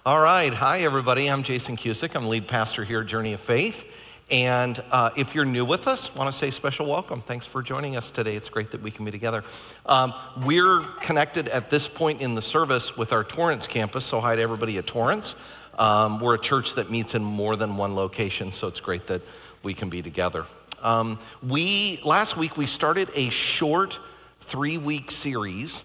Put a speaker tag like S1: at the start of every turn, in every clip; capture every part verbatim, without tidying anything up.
S1: All right. Hi, everybody. I'm Jason Cusick. I'm lead pastor here at Journey of Faith. And uh, if you're new with us, I want to say special welcome. Thanks for joining us today. It's great that we can be together. Um, we're connected at this point in the service with our Torrance campus, so hi to everybody at Torrance. Um, we're a church that meets in more than one location, so it's great that we can be together. Um, we last week, we started a short three-week series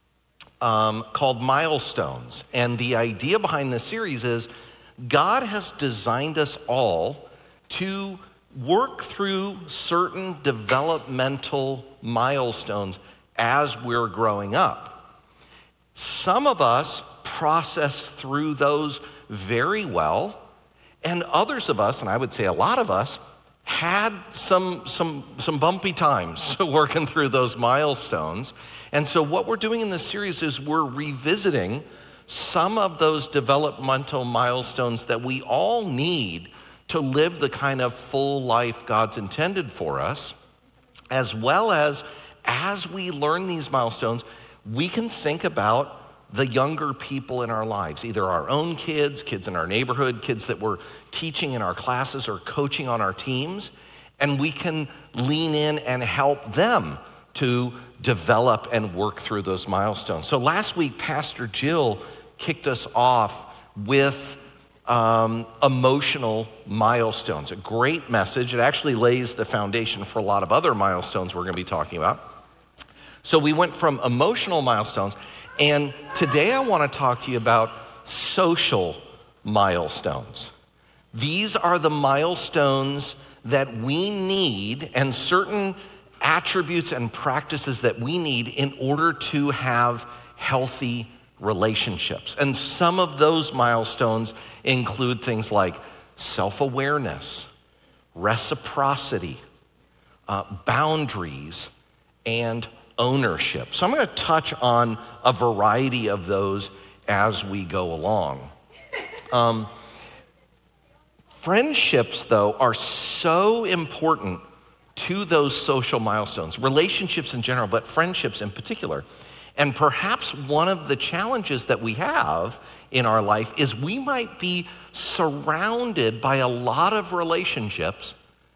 S1: Um, called Milestones. And the idea behind this series is God has designed us all to work through certain developmental milestones as we're growing up. Some of us process through those very well, and others of us, and I would say a lot of us, had some some some bumpy times working through those milestones. And so what we're doing in this series is we're revisiting some of those developmental milestones that we all need to live the kind of full life God's intended for us, as well as as we learn these milestones, we can think about the younger people in our lives, either our own kids, kids in our neighborhood, kids that we're teaching in our classes or coaching on our teams, and we can lean in and help them to develop and work through those milestones. So last week, Pastor Jill kicked us off with um, emotional milestones. A great message. It actually lays the foundation for a lot of other milestones we're going to be talking about. So we went from emotional milestones, and today I want to talk to you about social milestones. These are the milestones that we need, and certain attributes and practices that we need in order to have healthy relationships. And some of those milestones include things like self-awareness, reciprocity, uh, boundaries, and ownership. So I'm going to touch on a variety of those as we go along. Um, friendships, though, are so important to those social milestones, relationships in general, but friendships in particular. And perhaps one of the challenges that we have in our life is we might be surrounded by a lot of relationships,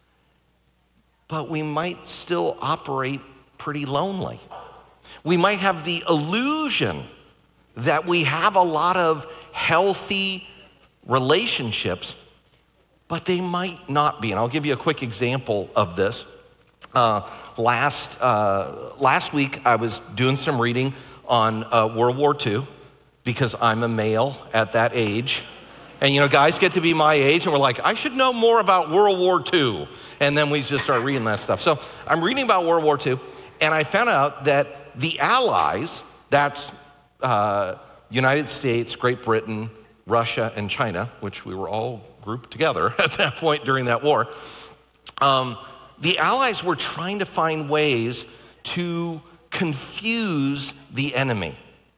S1: but we might still operate pretty lonely. We might have the illusion that we have a lot of healthy relationships, but they might not be. And I'll give you a quick example of this. Uh, last uh, last week, I was doing some reading on uh, World War Two because I'm a male at that age. And, you know, guys get to be my age, and we're like, I should know more about World War Two. And then we just start reading that stuff. So I'm reading about World War Two, and I found out that the Allies, that's uh, United States, Great Britain, Russia, and China, which we were all grouped together at that point during that war, um, the Allies were trying to find ways to confuse the enemy.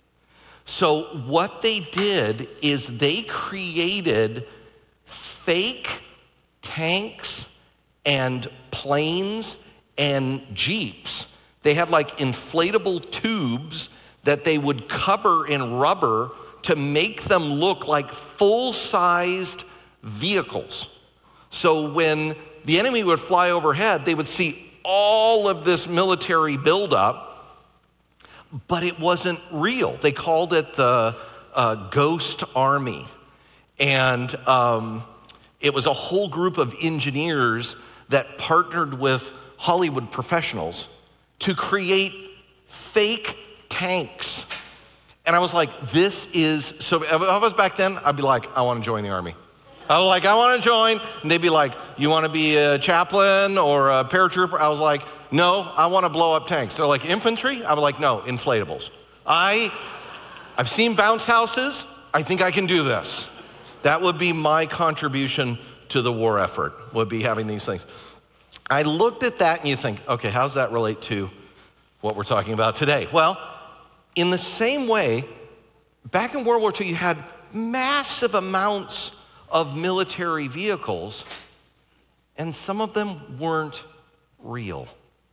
S1: So what they did is they created fake tanks and planes and jeeps. They had like inflatable tubes that they would cover in rubber to make them look like full-sized vehicles. So when the enemy would fly overhead, they would see all of this military buildup, but it wasn't real. They called it the uh, Ghost Army. And um, it was a whole group of engineers that partnered with Hollywood professionals to create fake tanks. And I was like, this is, so if I was back then, I'd be like, I want to join the army. I was like, I want to join. And they'd be like, you want to be a chaplain or a paratrooper? I was like, no, I want to blow up tanks. They're like, infantry? I was like, no, inflatables. I, I've seen bounce houses. I think I can do this. That would be my contribution to the war effort, would be having these things. I looked at that and you think, okay, how does that relate to what we're talking about today? Well, in the same way, back in World War Two, you had massive amounts of military vehicles, and some of them weren't real.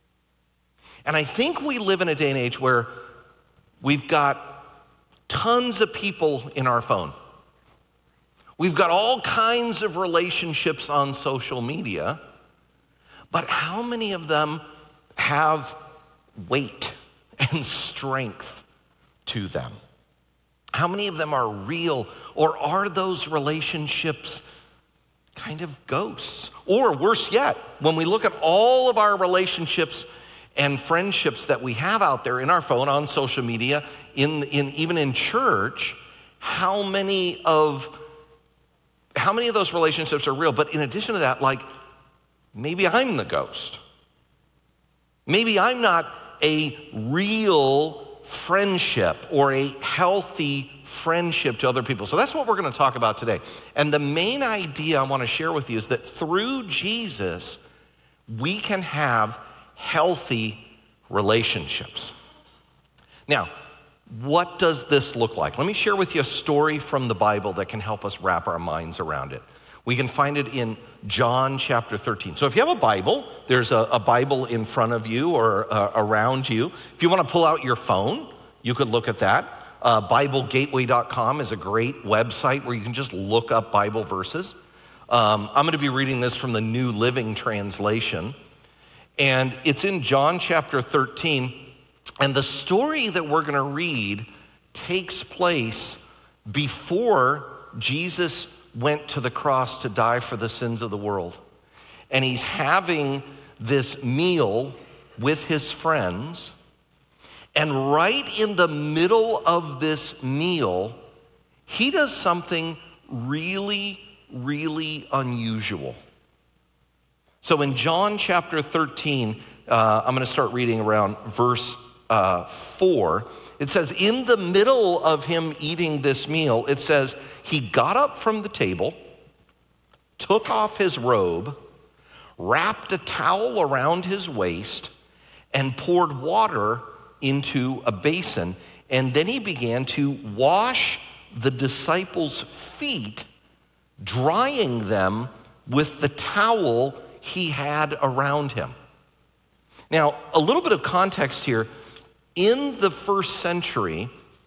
S1: And I think we live in a day and age where we've got tons of people in our phone. We've got all kinds of relationships on social media, but how many of them have weight and strength to them? How many of them are real, or are those relationships kind of ghosts? Or worse yet, when we look at all of our relationships and friendships that we have out there in our phone, on social media, in, in even in church, how many of how many of those relationships are real? But in addition to that, like, maybe I'm the ghost. Maybe I'm not a real friendship or a healthy friendship to other people. So that's what we're going to talk about today. And the main idea I want to share with you is that through Jesus, we can have healthy relationships. Now, what does this look like? Let me share with you a story from the Bible that can help us wrap our minds around it. We can find it in John chapter thirteen. So if you have a Bible, there's a, a Bible in front of you or uh, around you. If you want to pull out your phone, you could look at that. Uh, Bible Gateway dot com is a great website where you can just look up Bible verses. Um, I'm going to be reading this from the New Living Translation. And it's in John chapter thirteen. And the story that we're going to read takes place before Jesus went to the cross to die for the sins of the world. And he's having this meal with his friends. And right in the middle of this meal, he does something really, really unusual. So in John chapter thirteen, uh, I'm going to start reading around verse uh, four. It says, in the middle of him eating this meal, it says, he got up from the table, took off his robe, wrapped a towel around his waist, and poured water into a basin. And then he began to wash the disciples' feet, drying them with the towel he had around him. Now, a little bit of context here. In the first century,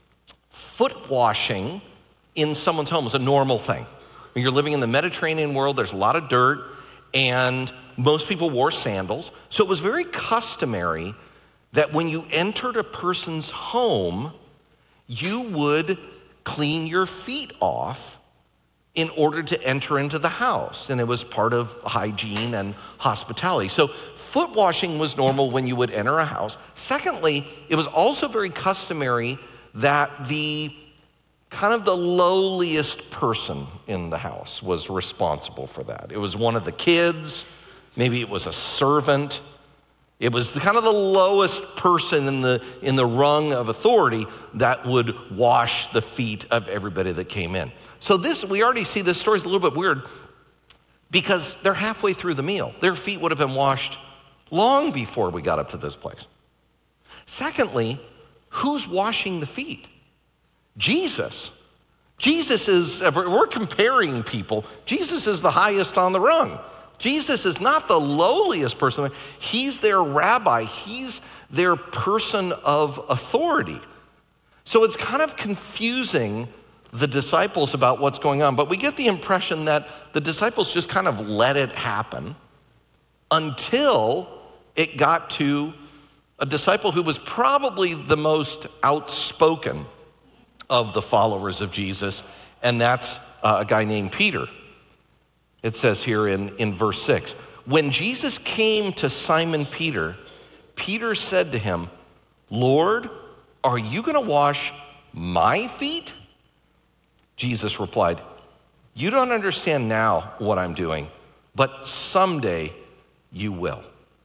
S1: foot washing in someone's home was a normal thing. When you're living in the Mediterranean world, there's a lot of dirt, and most people wore sandals. So it was very customary that when you entered a person's home, you would clean your feet off in order to enter into the house. And it was part of hygiene and hospitality. So foot washing was normal when you would enter a house. Secondly, it was also very customary that the kind of the lowliest person in the house was responsible for that. It was one of the kids, maybe it was a servant. It was the kind of the lowest person in the in the rung of authority that would wash the feet of everybody that came in. So this, we already see this story is a little bit weird because they're halfway through the meal. Their feet would have been washed long before we got up to this place. Secondly, who's washing the feet? Jesus. Jesus is, if we're comparing people, Jesus is the highest on the rung. Jesus is not the lowliest person. He's their rabbi. He's their person of authority. So it's kind of confusing the disciples about what's going on, but we get the impression that the disciples just kind of let it happen until it got to a disciple who was probably the most outspoken of the followers of Jesus, and that's uh, a guy named Peter. It says here in, in verse six, when Jesus came to Simon Peter, Peter said to him, Lord, are you going to wash my feet? Jesus replied, you don't understand now what I'm doing, but someday you will.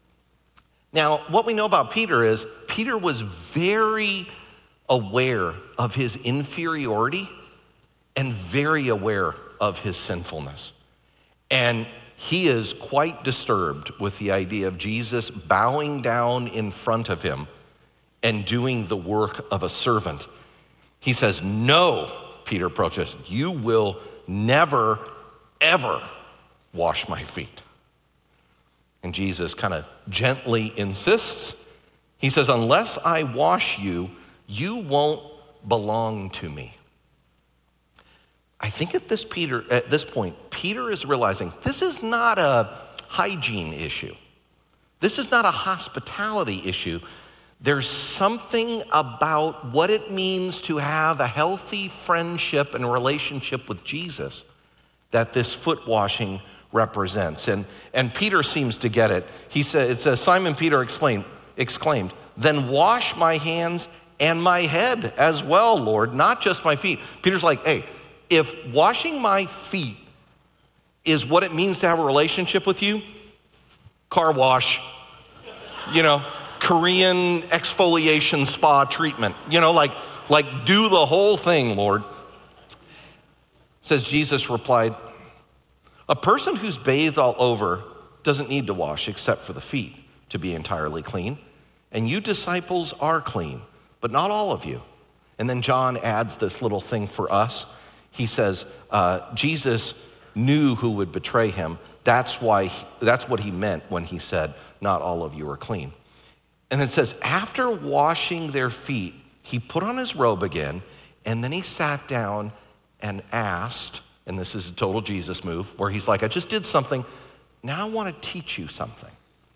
S1: Now, what we know about Peter is Peter was very aware of his inferiority and very aware of his sinfulness. And he is quite disturbed with the idea of Jesus bowing down in front of him and doing the work of a servant. He says, no, Peter protests, you will never, ever wash my feet. And Jesus kind of gently insists. He says, unless I wash you, you won't belong to me. I think at this Peter at this point, Peter is realizing this is not a hygiene issue. This is not a hospitality issue. There's something about what it means to have a healthy friendship and relationship with Jesus that this foot washing represents. And, and Peter seems to get it. He said, it says, Simon Peter explained, exclaimed, "Then wash my hands and my head as well, Lord, not just my feet." Peter's like, hey, if washing my feet is what it means to have a relationship with you, car wash, you know, Korean exfoliation spa treatment, you know, like, like do the whole thing, Lord. Says Jesus replied, "A person who's bathed all over doesn't need to wash except for the feet to be entirely clean. And you disciples are clean, but not all of you." And then John adds this little thing for us. He says, uh, Jesus knew who would betray him. That's why, he, that's what he meant when he said, "Not all of you are clean." And it says, after washing their feet, he put on his robe again, and then he sat down and asked, and this is a total Jesus move, where he's like, I just did something, now I want to teach you something.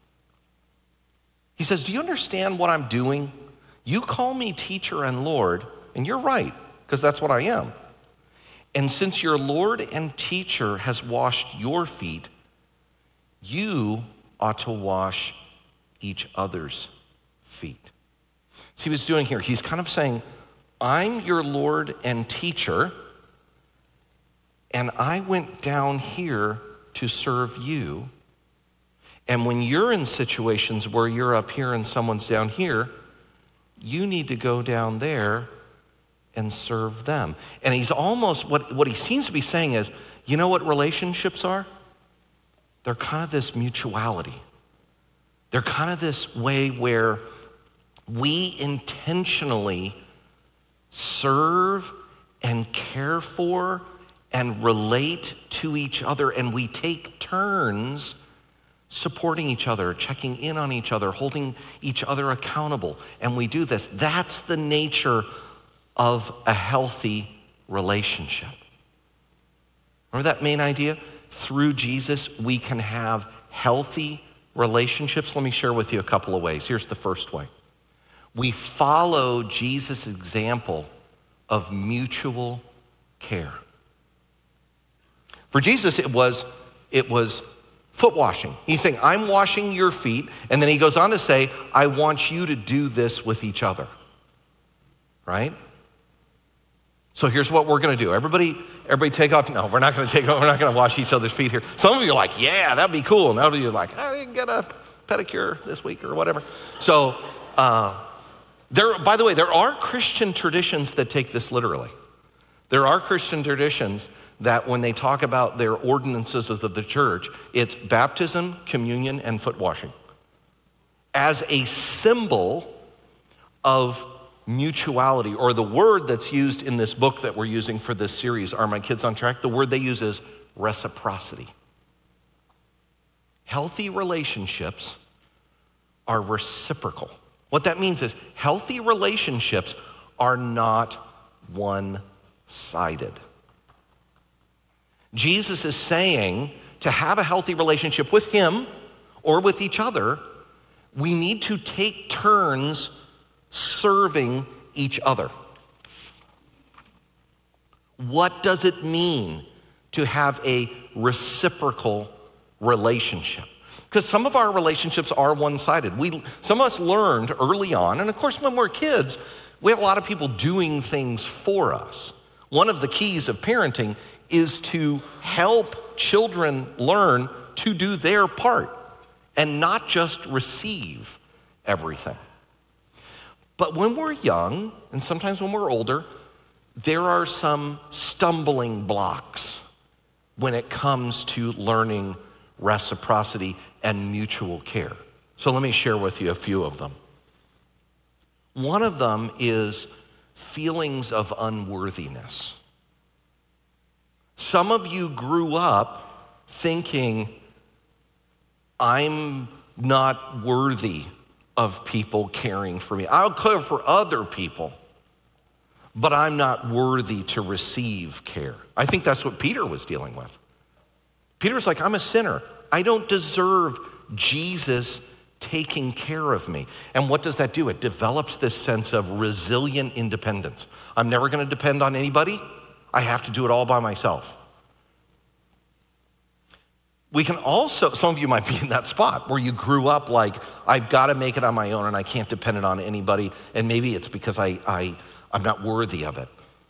S1: He says, do you understand what I'm doing? You call me teacher and Lord, and you're right, because that's what I am. And since your Lord and teacher has washed your feet, you ought to wash each other's feet. See what he's doing here? He's kind of saying, I'm your Lord and teacher, and I went down here to serve you. And when you're in situations where you're up here and someone's down here, you need to go down there and serve them. And he's almost, what, what he seems to be saying is, you know what relationships are? They're kind of this mutuality. They're kind of this way where we intentionally serve and care for and relate to each other, and we take turns supporting each other, checking in on each other, holding each other accountable. And we do this. That's the nature of a healthy relationship. Remember that main idea? Through Jesus, we can have healthy relationships. Let me share with you a couple of ways. Here's the first way. We follow Jesus' example of mutual care. For Jesus, it was, it was foot washing. He's saying, I'm washing your feet. And then he goes on to say, I want you to do this with each other. Right? So here's what we're going to do. Everybody, everybody take off. No, we're not going to take off. We're not going to wash each other's feet here. Some of you are like, yeah, that'd be cool. And others of you are like, I didn't get a pedicure this week or whatever. So, uh, there, by the way, there are Christian traditions that take this literally. There are Christian traditions that when they talk about their ordinances of the church, it's baptism, communion, and foot washing as a symbol of mutuality, or the word that's used in this book that we're using for this series, Are My Kids on Track? The word they use is reciprocity. Healthy relationships are reciprocal. What that means is healthy relationships are not one-sided. Jesus is saying to have a healthy relationship with him or with each other, we need to take turns serving each other. What does it mean to have a reciprocal relationship? Because some of our relationships are one-sided. We, some of us learned early on, and of course when we're kids, we have a lot of people doing things for us. One of the keys of parenting is to help children learn to do their part and not just receive everything. But when we're young, and sometimes when we're older, there are some stumbling blocks when it comes to learning reciprocity and mutual care. So let me share with you a few of them. One of them is feelings of unworthiness. Some of you grew up thinking, I'm not worthy of people caring for me. I'll care for other people, but I'm not worthy to receive care. I think that's what Peter was dealing with. Peter's like, I'm a sinner. I don't deserve Jesus taking care of me. And what does that do? It develops this sense of resilient independence. I'm never going to depend on anybody. I have to do it all by myself. We can also, some of you might be in that spot where you grew up like, I've got to make it on my own and I can't depend on anybody. And maybe it's because I, I, I'm not worthy of it.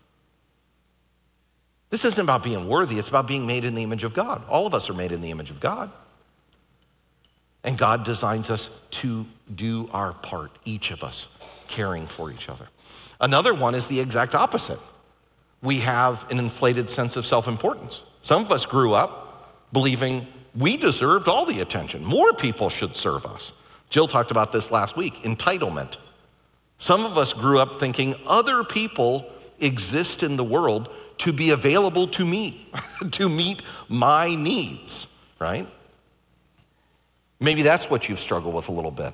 S1: This isn't about being worthy. It's about being made in the image of God. All of us are made in the image of God. And God designs us to do our part, each of us, caring for each other. Another one is the exact opposite. We have an inflated sense of self-importance. Some of us grew up believing we deserved all the attention. More people should serve us. Jill talked about this last week, entitlement. Some of us grew up thinking other people exist in the world to be available to me, to meet my needs, right? Maybe that's what you've struggled with a little bit.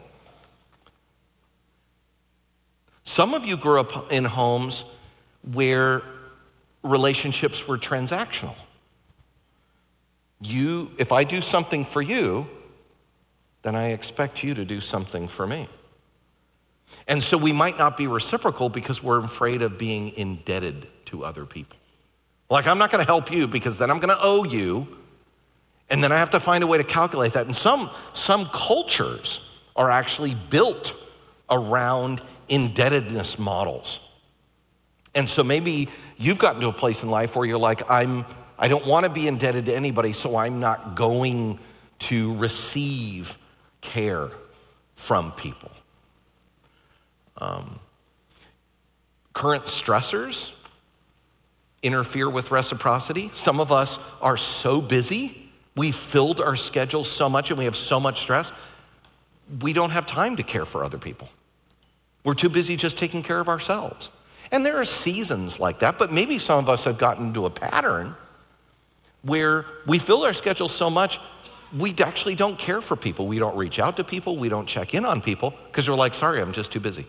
S1: Some of you grew up in homes where relationships were transactional. You, if I do something for you, then I expect you to do something for me. And so we might not be reciprocal because we're afraid of being indebted to other people. Like, I'm not going to help you because then I'm going to owe you, and then I have to find a way to calculate that. And some, some cultures are actually built around indebtedness models. And so maybe you've gotten to a place in life where you're like, I'm, I don't want to be indebted to anybody, so I'm not going to receive care from people. Um, current stressors interfere with reciprocity. Some of us are so busy, we filled our schedule so much and we have so much stress, we don't have time to care for other people. We're too busy just taking care of ourselves. And there are seasons like that, but maybe some of us have gotten into a pattern where we fill our schedule so much, we actually don't care for people. We don't reach out to people. We don't check in on people because we're like, sorry, I'm just too busy.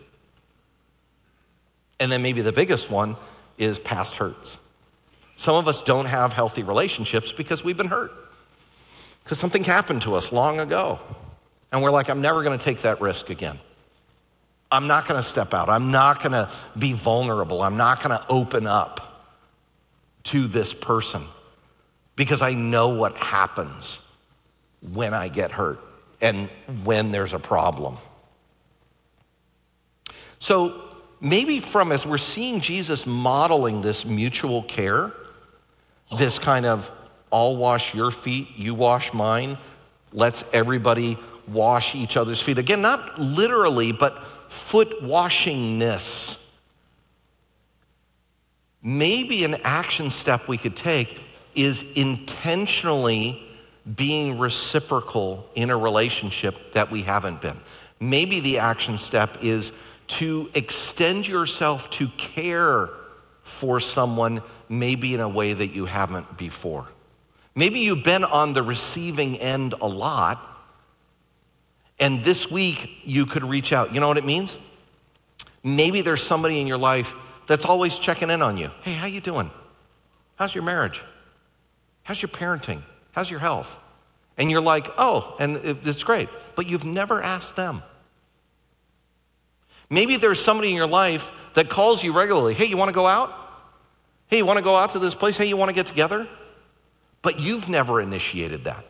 S1: And then maybe the biggest one is past hurts. Some of us don't have healthy relationships because we've been hurt. Because something happened to us long ago. And we're like, I'm never going to take that risk again. I'm not going to step out. I'm not going to be vulnerable. I'm not going to open up to this person because I know what happens when I get hurt and when there's a problem. So maybe from as we're seeing Jesus modeling this mutual care, this kind of I'll wash your feet, you wash mine, let's everybody wash each other's feet. Again, not literally, but foot washingness. Maybe an action step we could take is intentionally being reciprocal in a relationship that we haven't been. Maybe the action step is to extend yourself to care for someone, maybe in a way that you haven't before. Maybe you've been on the receiving end a lot, and this week you could reach out. You know what it means? Maybe there's somebody in your life that's always checking in on you. Hey, how you doing? How's your marriage? How's your parenting? How's your health? And you're like, oh, and it's great, but you've never asked them. Maybe there's somebody in your life that calls you regularly. Hey, you want to go out? Hey, you want to go out to this place? Hey, you want to get together? But you've never initiated that.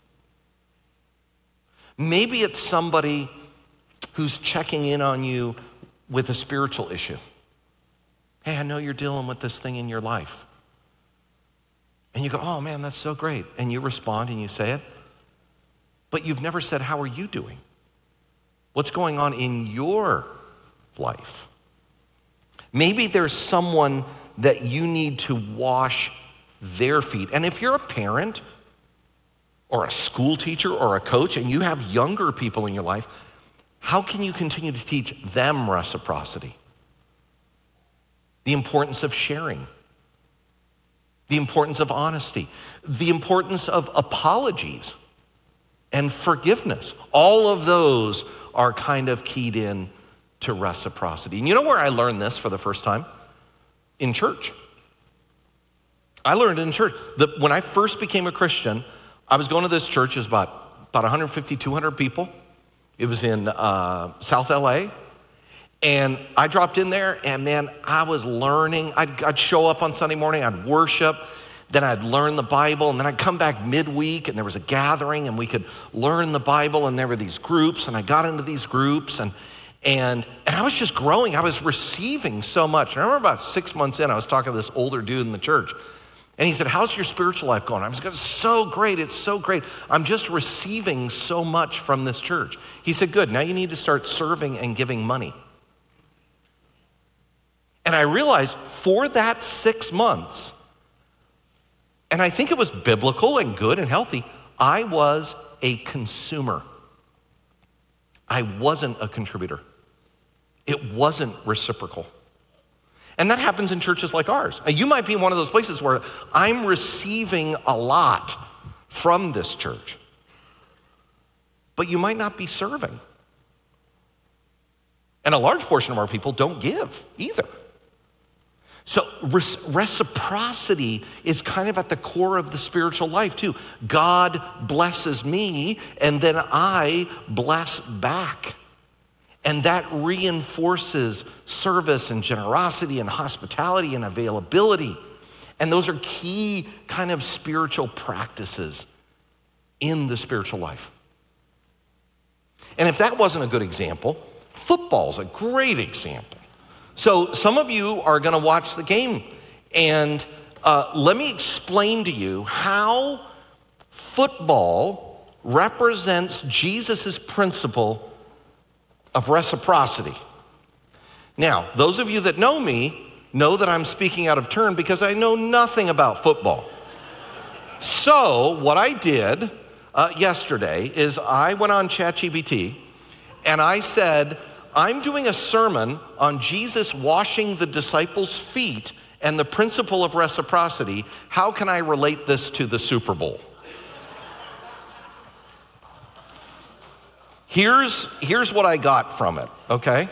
S1: Maybe it's somebody who's checking in on you with a spiritual issue. Hey, I know you're dealing with this thing in your life. And you go, oh man, that's so great. And you respond and you say it. But you've never said, how are you doing? What's going on in your life? Maybe there's someone that you need to wash their feet. And if you're a parent or a school teacher or a coach and you have younger people in your life, how can you continue to teach them reciprocity? The importance of sharing, the importance of honesty, the importance of apologies and forgiveness. All of those are kind of keyed in to reciprocity. And you know where I learned this for the first time? in church. I learned it in church. The, when I first became a Christian, I was going to this church. It was about, about one fifty, two hundred people. It was in uh, South L A. And I dropped in there, and man, I was learning. I'd, I'd show up on Sunday morning, I'd worship, then I'd learn the Bible, and then I'd come back midweek, and there was a gathering, and we could learn the Bible, and there were these groups, and I got into these groups, and and and I was just growing. I was receiving so much. And I remember about six months in, I was talking to this older dude in the church, and he said, "How's your spiritual life going?" I was going, "So great, it's so great. I'm just receiving so much from this church." He said, "Good, now you need to start serving and giving money." And I realized for that six months, and I think it was biblical and good and healthy, I was a consumer. I wasn't a contributor. It wasn't reciprocal. And that happens in churches like ours. You might be in one of those places where I'm receiving a lot from this church, but you might not be serving. And a large portion of our people don't give either. So reciprocity is kind of at the core of the spiritual life too. God blesses me, and then I bless back. And that reinforces service and generosity and hospitality and availability. And those are key kind of spiritual practices in the spiritual life. And if that wasn't a good example, football's a great example. So some of you are going to watch the game, and uh, let me explain to you how football represents Jesus' principle of reciprocity. Now, those of you that know me know that I'm speaking out of turn because I know nothing about football. So what I did uh, yesterday is I went on ChatGPT and I said, I'm doing a sermon on Jesus washing the disciples' feet and the principle of reciprocity. How can I relate this to the Super Bowl? Here's, here's what I got from it, okay?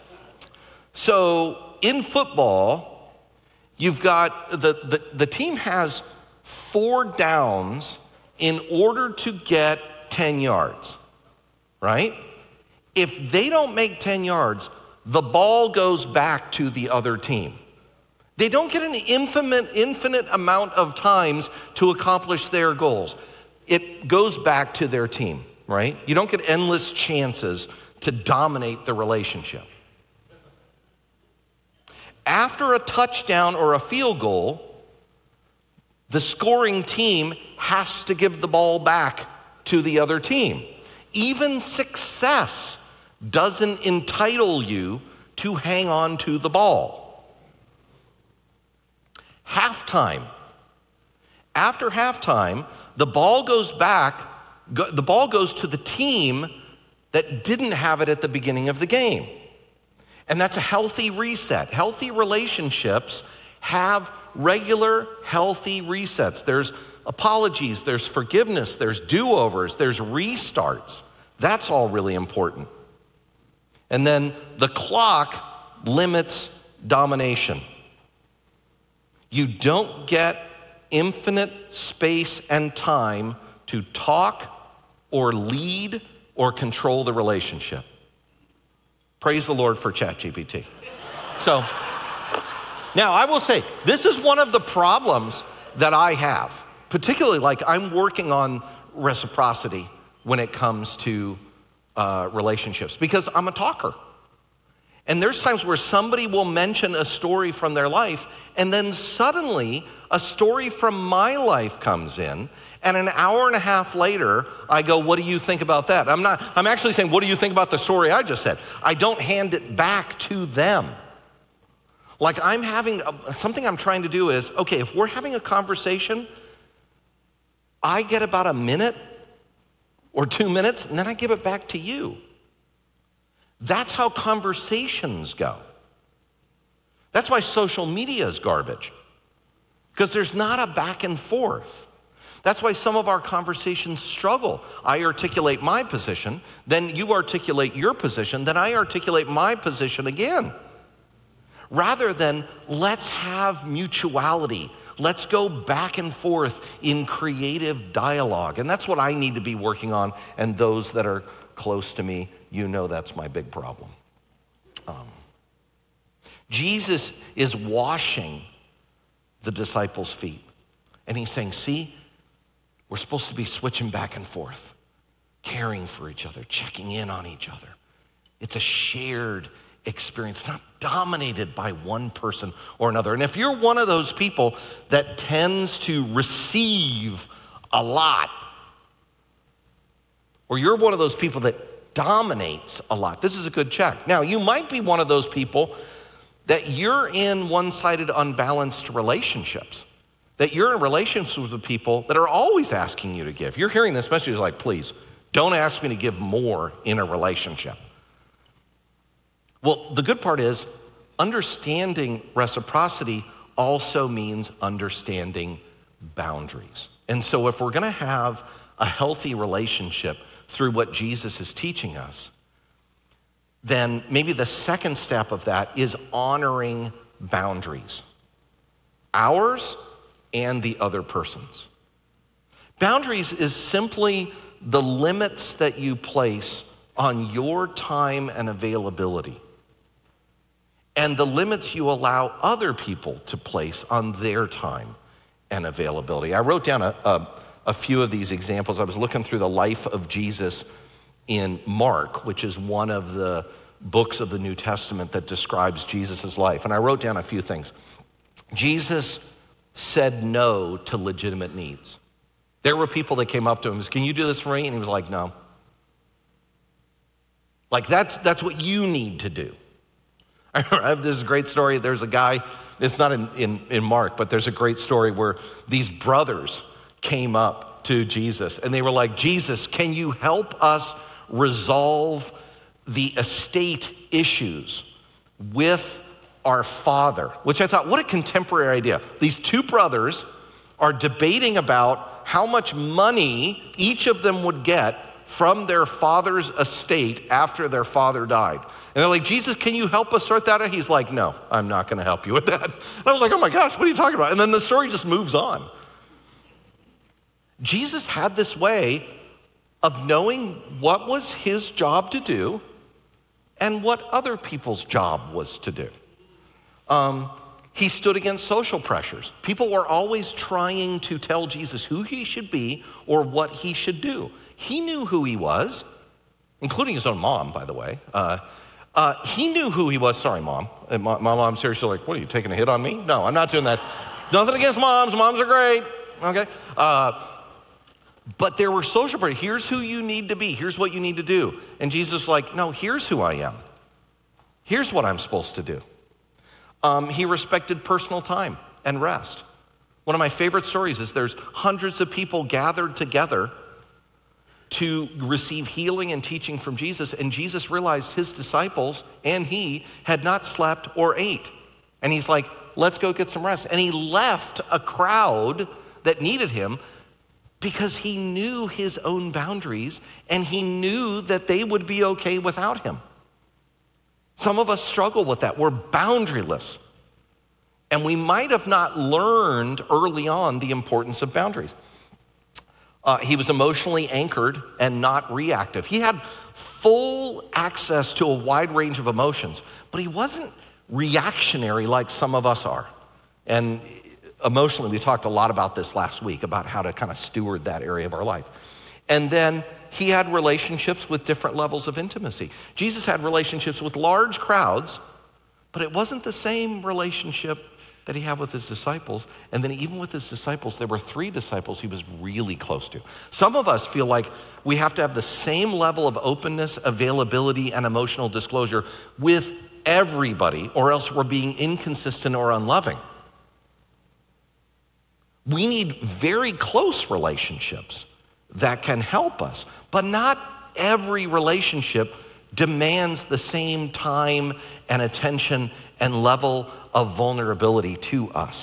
S1: So in football, you've got, the, the, the team has four downs in order to get ten yards, right? If they don't make ten yards, the ball goes back to the other team. They don't get an infinite, infinite amount of times to accomplish their goals. It goes back to their team, right? You don't get endless chances to dominate the relationship. After a touchdown or a field goal, the scoring team has to give the ball back to the other team. Even success doesn't entitle you to hang on to the ball. Halftime. After halftime, the ball goes back, go, the ball goes to the team that didn't have it at the beginning of the game. And that's a healthy reset. Healthy relationships have regular, healthy resets. There's apologies, there's forgiveness, there's do-overs, there's restarts. That's all really important. And then the clock limits domination. You don't get infinite space and time to talk or lead or control the relationship. Praise the Lord for ChatGPT. So, now I will say, this is one of the problems that I have, particularly like I'm working on reciprocity when it comes to Uh, relationships, because I'm a talker. And there's times where somebody will mention a story from their life, and then suddenly a story from my life comes in, and an hour and a half later, I go, what do you think about that? I'm not, I'm actually saying, what do you think about the story I just said? I don't hand it back to them. Like I'm having, something I'm trying to do is, okay, if we're having a conversation, I get about a minute or two minutes, and then I give it back to you. That's how conversations go. That's why social media is garbage, because there's not a back and forth. That's why some of our conversations struggle. I articulate my position, then you articulate your position, then I articulate my position again. rather than let's have mutuality. Let's go back and forth in creative dialogue. And that's what I need to be working on. And those that are close to me, you know that's my big problem. Um, Jesus is washing the disciples' feet. And he's saying, see, we're supposed to be switching back and forth, caring for each other, checking in on each other. It's a shared experience, not dominated by one person or another. And if you're one of those people that tends to receive a lot, or you're one of those people that dominates a lot, this is a good check. Now, you might be one of those people that you're in one-sided, unbalanced relationships, that you're in relationships with people that are always asking you to give. You're hearing this message like, please, don't ask me to give more in a relationship. Well, the good part is understanding reciprocity also means understanding boundaries. And so if we're gonna have a healthy relationship through what Jesus is teaching us, then maybe the second step of that is honoring boundaries, ours and the other person's. Boundaries is simply the limits that you place on your time and availability, and the limits you allow other people to place on their time and availability. I wrote down a, a, a few of these examples. I was looking through the life of Jesus in Mark, which is one of the books of the New Testament that describes Jesus' life. And I wrote down a few things. Jesus said no to legitimate needs. There were people that came up to him and said, can you do this for me? And he was like, no. Like that's, that's what you need to do. I have this great story. There's a guy, it's not in, in, in Mark, but there's a great story where these brothers came up to Jesus and they were like, Jesus, can you help us resolve the estate issues with our father? Which I thought, what a contemporary idea. These two brothers are debating about how much money each of them would get from their father's estate after their father died. And they're like, Jesus, can you help us sort that out? He's like, no, I'm not gonna help you with that. And I was like, oh my gosh, what are you talking about? And then the story just moves on. Jesus had this way of knowing what was his job to do and what other people's job was to do. Um, he stood against social pressures. People were always trying to tell Jesus who he should be or what he should do. He knew who he was, including his own mom, by the way. Uh, uh, he knew who he was. Sorry, mom. My, my mom's seriously like, what are you, taking a hit on me? No, I'm not doing that. Nothing against moms. Moms are great. Okay. Uh, but there were social pressures. Here's who you need to be. Here's what you need to do. And Jesus was like, no, here's who I am. Here's what I'm supposed to do. Um, he respected personal time and rest. One of my favorite stories is there's hundreds of people gathered together to receive healing and teaching from Jesus, and Jesus realized his disciples and he had not slept or ate. And he's like, let's go get some rest. And he left a crowd that needed him because he knew his own boundaries and he knew that they would be okay without him. Some of us struggle with that. We're boundaryless. And we might have not learned early on the importance of boundaries. Uh, he was emotionally anchored and not reactive. He had full access to a wide range of emotions, but he wasn't reactionary like some of us are. And emotionally, we talked a lot about this last week, about how to kind of steward that area of our life. And then he had relationships with different levels of intimacy. Jesus had relationships with large crowds, but it wasn't the same relationship that he had with his disciples. And then even with his disciples, there were three disciples he was really close to. Some of us feel like we have to have the same level of openness, availability, and emotional disclosure with everybody, or else we're being inconsistent or unloving. We need very close relationships that can help us, but not every relationship demands the same time and attention and level of vulnerability to us.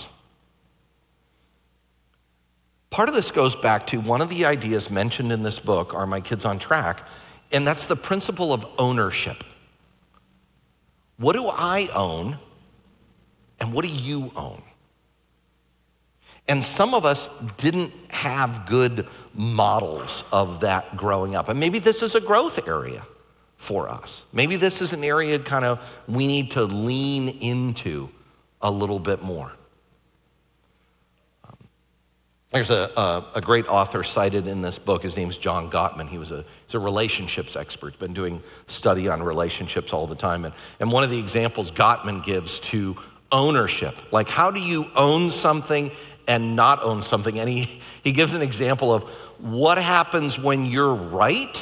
S1: Part of this goes back to one of the ideas mentioned in this book, Are My Kids on Track? And that's the principle of ownership. What do I own And what do you own? And some of us didn't have good models of that growing up. And maybe this is a growth area for us. Maybe this is an area kind of we need to lean into a little bit more. There's a, a, a great author cited in this book. His name's John Gottman. He was a, he's a relationships expert. He's been doing study on relationships all the time. And, and one of the examples Gottman gives to ownership, like how do you own something and not own something? And he, he gives an example of what happens when you're right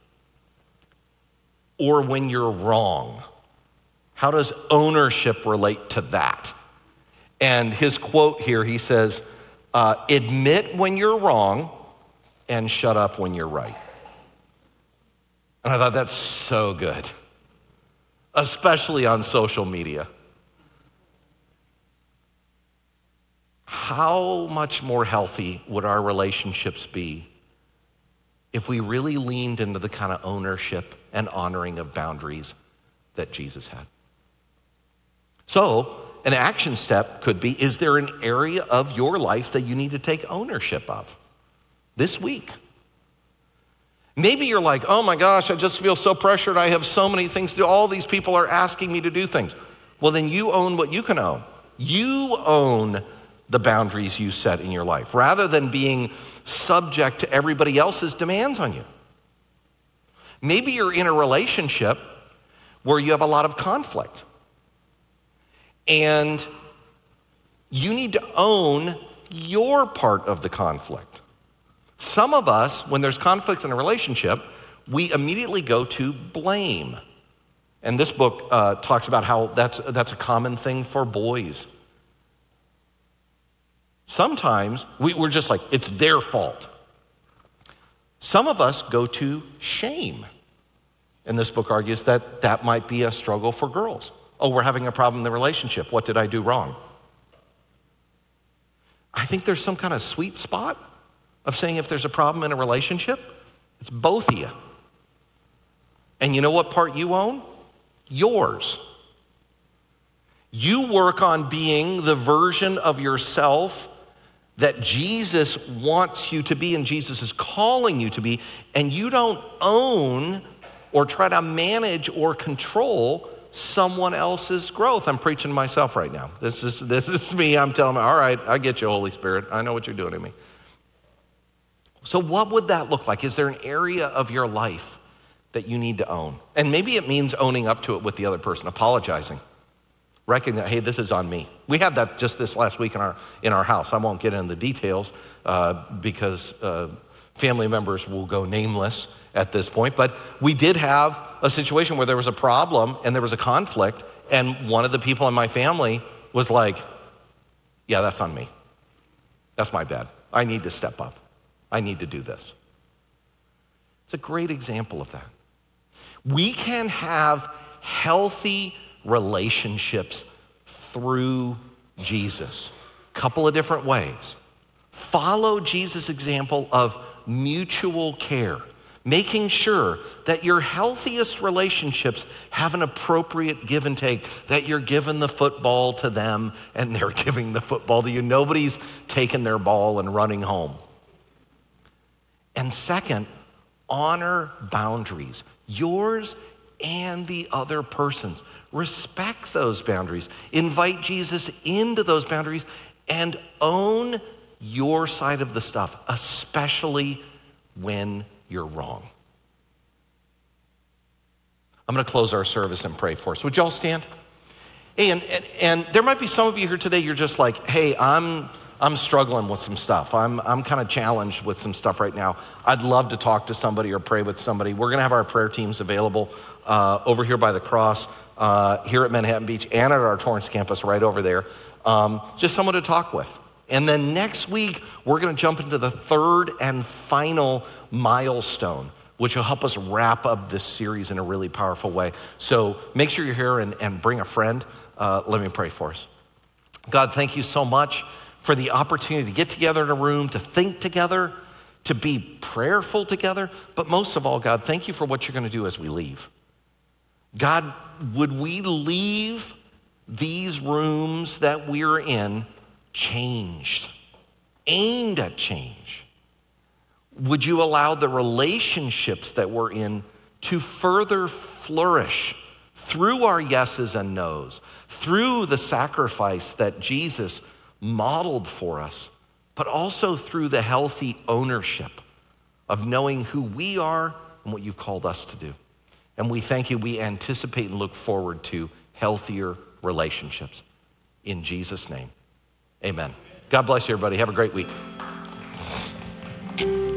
S1: or when you're wrong. How does ownership relate to that? And his quote here, he says, Uh, admit when you're wrong and shut up when you're right. And I thought that's so good, especially on social media. How much more healthy would our relationships be if we really leaned into the kind of ownership and honoring of boundaries that Jesus had? So, an action step could be, is there an area of your life that you need to take ownership of this week? Maybe you're like, oh my gosh, I just feel so pressured. I have so many things to do. All these people are asking me to do things. Well, then you own what you can own. You own the boundaries you set in your life rather than being subject to everybody else's demands on you. Maybe you're in a relationship where you have a lot of conflict. And you need to own your part of the conflict. Some of us, when there's conflict in a relationship, we immediately go to blame. And this book uh, talks about how that's, that's a common thing for boys. Sometimes we, we're just like, it's their fault. Some of us go to shame. And this book argues that that might be a struggle for girls. Oh, we're having a problem in the relationship. What did I do wrong? I think there's some kind of sweet spot of saying if there's a problem in a relationship, it's both of you. And you know what part you own? Yours. You work on being the version of yourself that Jesus wants you to be and Jesus is calling you to be, and you don't own or try to manage or control someone else's growth. I'm preaching to myself right now. This is this is me. I'm telling me, all right, I get you, Holy Spirit. I know what you're doing to me. So what would that look like? Is there an area of your life that you need to own? And maybe it means owning up to it with the other person, apologizing. Recognize, hey, this is on me. We had that just this last week in our in our house. I won't get into the details uh, because uh, family members will go nameless at this point, but we did have a situation where there was a problem and there was a conflict, and one of the people in my family was like, yeah, that's on me. That's my bad. I need to step up. I need to do this. It's a great example of that. We can have healthy relationships through Jesus. A couple of different ways. Follow Jesus' example of mutual care. Making sure that your healthiest relationships have an appropriate give and take, that you're giving the football to them and they're giving the football to you. Nobody's taking their ball and running home. And second, honor boundaries, yours and the other person's. Respect those boundaries. Invite Jesus into those boundaries and own your side of the stuff, especially when you're wrong. I'm going to close our service and pray for us. Would y'all stand? And, and and there might be some of you here today, you're just like, hey, I'm I'm struggling with some stuff. I'm I'm kind of challenged with some stuff right now. I'd love to talk to somebody or pray with somebody. We're going to have our prayer teams available uh, over here by the cross, uh, here at Manhattan Beach, and at our Torrance campus right over there. Um, just someone to talk with. And then next week, we're going to jump into the third and final milestone, which will help us wrap up this series in a really powerful way. So make sure you're here and, and bring a friend. Uh, let me pray for us. God, thank you so much for the opportunity to get together in a room, to think together, to be prayerful together. But most of all, God, thank you for what you're going to do as we leave. God, would we leave these rooms that we're in changed, aimed at change? Would you allow the relationships that we're in to further flourish through our yeses and nos, through the sacrifice that Jesus modeled for us, but also through the healthy ownership of knowing who we are and what you've called us to do? And we thank you. We anticipate and look forward to healthier relationships. In Jesus' name, amen. God bless you, everybody. Have a great week.